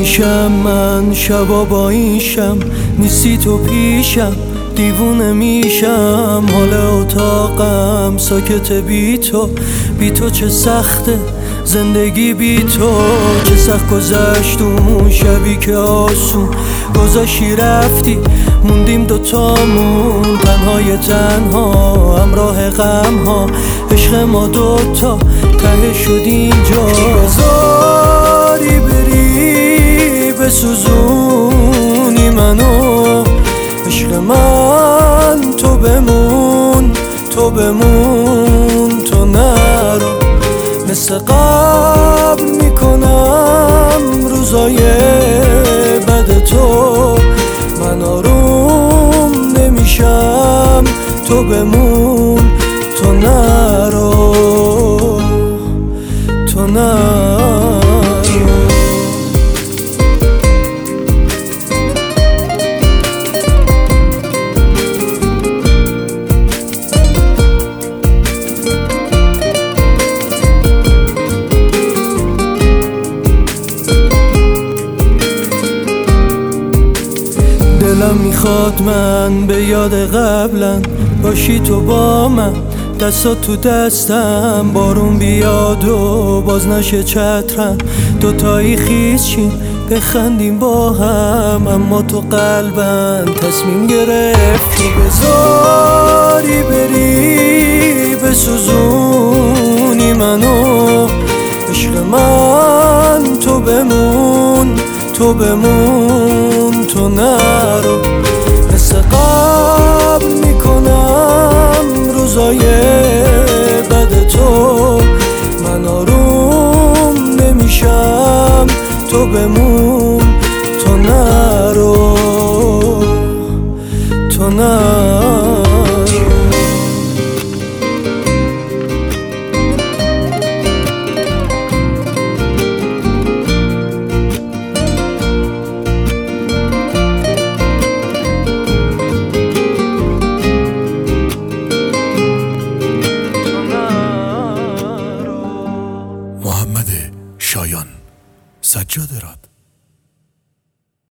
میشم من شبا با این شم، نیستی تو پیشم دیوونه میشم. حال اتاقم ساکت بی تو چه سخته زندگی بی تو. چه سخت گذشت اون شبی که آسون گذاشتی رفتی، موندیم دوتامون تنهای تنها همراه غم ها. عشق ما دوتا ته شد اینجا. بذاری بری بسوزونی منو، عشق من تو بمون تو بمون تو نرو. مثل قبل میکنم روزای بد تو، من آروم نمیشم تو بمون تو نرو تو نرو. دلم میخواد من به یاد قبلا باشی تو با من، دستات تو دستم بارون بیاد و باز نشه چترم. دوتایی خیز شیم بخندیم با هم، اما تو قلبم تصمیم گرفتی. بذاری بری بسوزونی منو، عشق من تو بمون تو بمون تو نرو. مثل قبل میکنم روزای بد تو، من آروم نمیشم تو بمون تو نرو تو نرو. محمد شایان، سجاده راد.